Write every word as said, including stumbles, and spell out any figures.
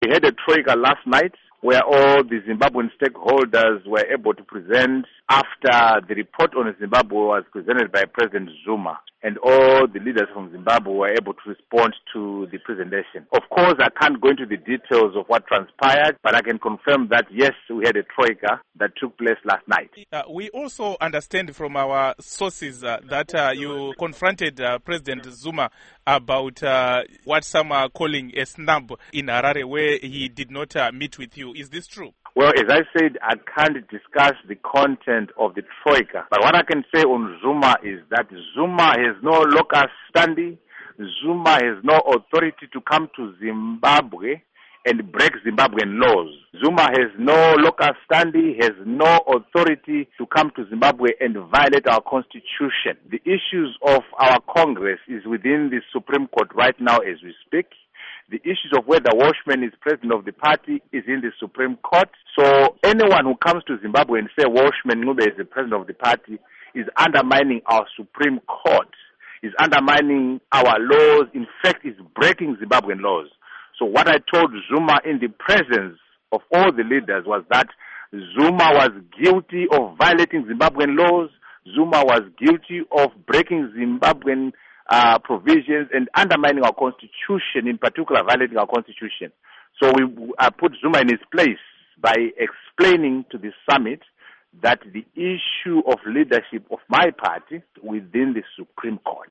We had a troika last night where all the Zimbabwean stakeholders were able to present after the report on Zimbabwe was presented by President Zuma, and all the leaders from Zimbabwe were able to respond to the presentation. Of course, I can't go into the details of what transpired, but I can confirm that, yes, we had a troika that took place last night. Uh, we also understand from our sources uh, that uh, you confronted uh, President Zuma about uh, what some are calling a snub in Harare, where he did not uh, meet with you. Is this true? Well, as I said, I can't discuss the content of the troika. But what I can say on Zuma is that Zuma has no locus standi. Zuma has no authority to come to Zimbabwe and break Zimbabwean laws. Zuma has no locus standi, has no authority to come to Zimbabwe and violate our constitution. The issues of our Congress is within the Supreme Court right now as we speak. The issues of whether Walshman is president of the party is in the Supreme Court. So anyone who comes to Zimbabwe and say Walshman Ncube is the president of the party is undermining our Supreme Court, is undermining our laws, in fact is breaking Zimbabwean laws. So what I told Zuma in the presence of all the leaders was that Zuma was guilty of violating Zimbabwean laws, Zuma was guilty of breaking Zimbabwean Uh, provisions and undermining our constitution, in particular violating our constitution. So we uh, put Zuma in his place by explaining to the summit that the issue of leadership of my party within the Supreme Court.